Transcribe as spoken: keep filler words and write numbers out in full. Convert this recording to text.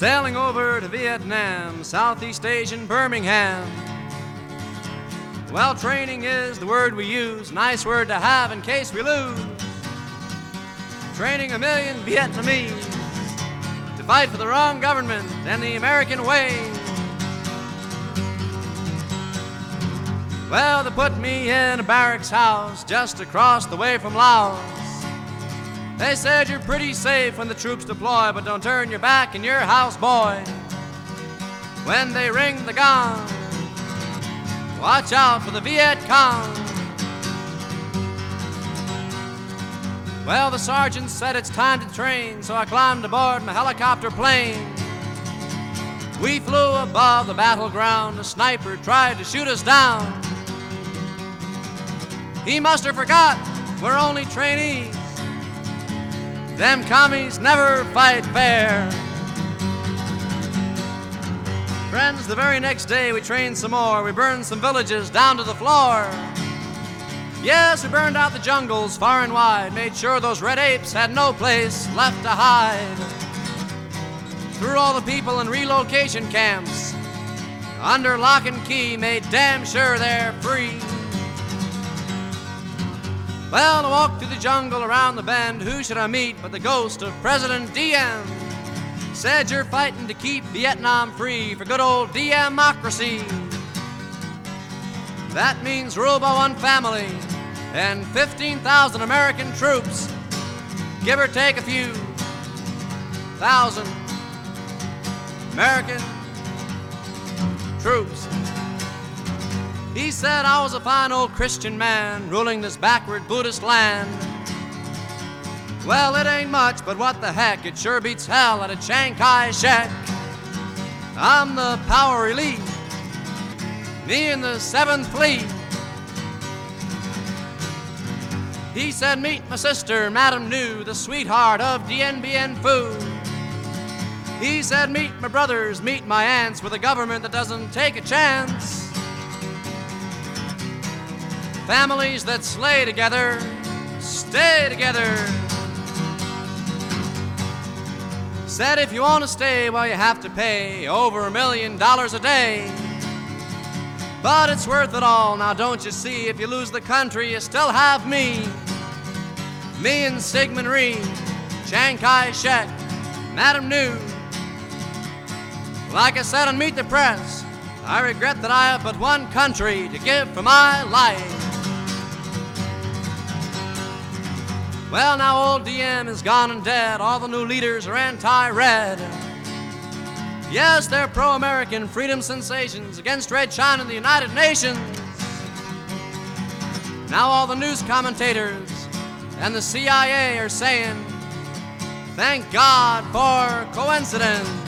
sailing over to Vietnam, Southeast Asian Birmingham. Well, training is the word we use, nice word to have in case we lose. Training a million Vietnamese to fight for the wrong government and the American way. Well, they put me in a barracks house just across the way from Laos. They said you're pretty safe when the troops deploy, but don't turn your back in your house, boy. When they ring the gong, watch out for the Viet Cong. Well, the sergeant said it's time to train, so I climbed aboard my helicopter plane. We flew above the battleground. A sniper tried to shoot us down. He must have forgot we're only trainees. Them commies never fight fair. Friends, the very next day we trained some more. We burned some villages down to the floor. Yes, we burned out the jungles far and wide, made sure those red apes had no place left to hide. Threw all the people in relocation camps under lock and key, made damn sure they're free. Well, I walked through the jungle around the bend. Who should I meet but the ghost of President Diem? Said you're fighting to keep Vietnam free for good old Democracy. That means rule by one family and fifteen thousand American troops, give or take a few thousand American troops. He said I was a fine old Christian man ruling this backward Buddhist land. Well, it ain't much, but what the heck, it sure beats hell at a Chiang Kai-shek. I'm the power elite, me and the Seventh Fleet. He said, meet my sister, Madame New, the sweetheart of Dien Bien Phu. He said, meet my brothers, meet my aunts, with a government that doesn't take a chance. Families that slay together, stay together. Said if you want to stay, well, you have to pay over a million dollars a day. But it's worth it all, now don't you see? If you lose the country, you still have me. Me and Sigmund Rhee, Chiang Kai-shek, Madame New. Like I said on Meet the Press, I regret that I have but one country to give for my life. Well, now old Diem is gone and dead. All the new leaders are anti-red. Yes, they're pro-American freedom sensations against Red China and the United Nations. Now all the news commentators and the C I A are saying, thank God for coincidence.